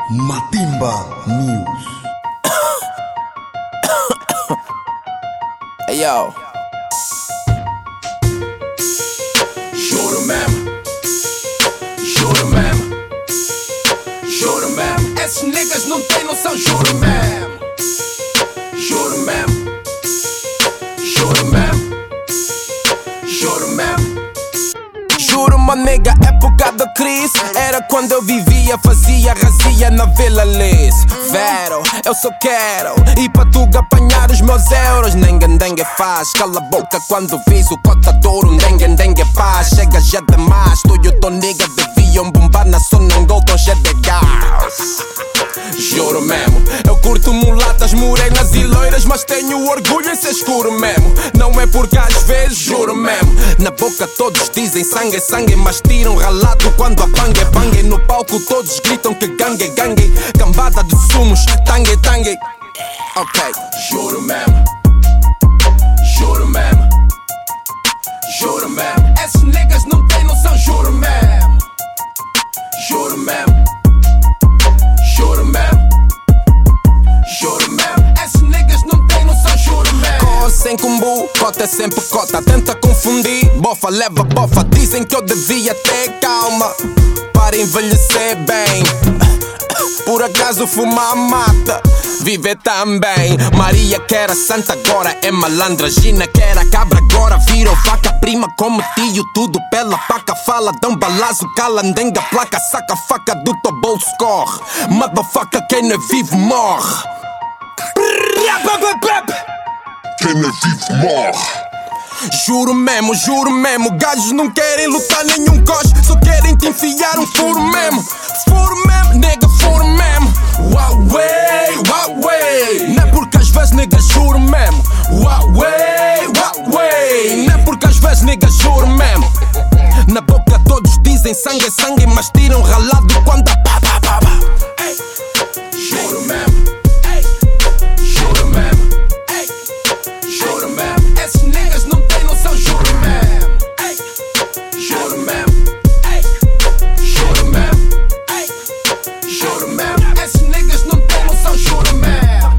Matimba News. Hey yo. Juro mesmo, juro mesmo, juro mesmo. Esses niggas não tem noção, juro mesmo, juro mesmo, juro mesmo, juro mesmo. Juro, uma nega, época da crise. Era quando eu vivia, fazia razia na Vila Liz. Vero, eu só quero ir pra tu apanhar os meus euros. Nengue faz, cala a boca quando vis o cotadouro. Nengue paz, chega já demais. Tu e o teu nigga deviam bombar na zona Golden cheio de gás. Juro mesmo, eu curto mulatas, morenas e loiras, mas tenho orgulho em ser escuro mesmo. Não é porque às vezes, juro mesmo, na boca todos dizem sangue, sangue, mas tiram ralado quando a bang é bang. No palco todos gritam que gangue, gangue, cambada de sumos, tangue, tangue. Ok, Juro mesmo, juro mesmo, juro mesmo. Esses niggas não tem noção, juro mesmo, juro mesmo, juro mesmo, juro mesmo. Esses niggas não tem noção, juro mesmo. com ou sem cumbu, cota é sempre cota. Tenta confundir, bofa leva bofa. Dizem que eu devia ter calma para envelhecer bem. Por acaso fumar mata, viver também. Maria que era santa agora é malandra. Gina que era cabra agora virou vaca. Prima como tio, tudo pela paca. Fala, dão balazo, calandenga, placa. Saca a faca do teu bolso, corre. Motherfucker, quem não é vivo morre. Quem é vivo morre. Juro mesmo, gajos não querem lutar nenhum coche, só querem te enfiar um furo mesmo, nega, furo mesmo. Huawei, não é porque às vezes nega, juro mesmo. Huawei, não é porque às vezes nega, juro mesmo. Na boca todos dizem sangue, sangue, mas tiram ralado quando a pá, pá, pá, pá. Juro mesmo, juro mesmo, juro mesmo. Esses niggas não tem noção, juro mesmo, juro mesmo, juro mesmo, juro mesmo. Esses niggas não tem noção, juro mesmo.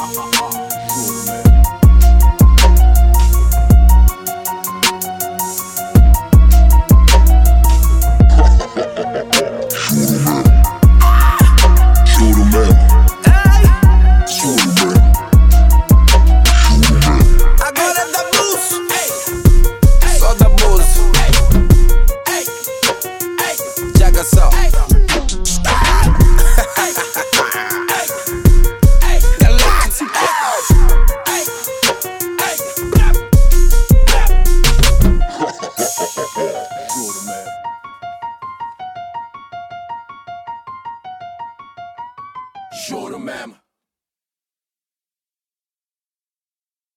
Juro mesmo. Juro mesmo. Agora é da blues, só da blues. Jaga só. Juro mesmo.